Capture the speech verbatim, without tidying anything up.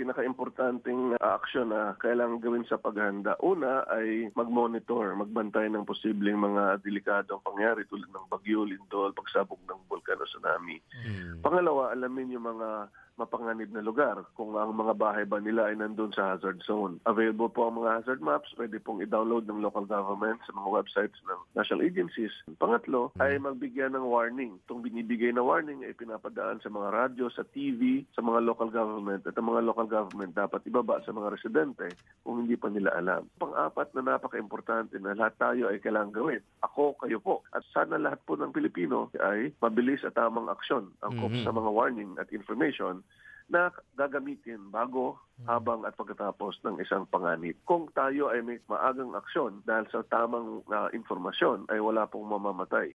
pinaka-importanting uh, aksyon na kailangan gawin sa paghanda. Una ay mag-monitor, magbantay ng posibleng mga delikadong pangyari tulad ng bagyo, lindol, pagsabog ng bulkan o tsunami. Hmm. Pangalawa, alamin yung mga mapanganib na lugar kung ang mga bahay ba nila ay nandun sa hazard zone. Available po ang mga hazard maps, pwede pong i-download ng local government sa mga websites ng national agencies. Pangatlo, mm. ay magbigyan ng warning. Itong binibigay na warning ay pinapadaan sa mga radyo, sa T V, sa mga local government, at ang mga local government dapat ibaba sa mga residente kung hindi pa nila alam. Pang-apat na napaka-importante na lahat tayo ay kailangang gawin. Ako, kayo po. At sana lahat po ng Pilipino ay mabilis at tamang aksyon angkop mm-hmm. sa mga warning at information na gagamitin bago, habang at pagkatapos ng isang panganib. Kung tayo ay may maagang aksyon dahil sa tamang uh, informasyon ay wala pong mamamatay.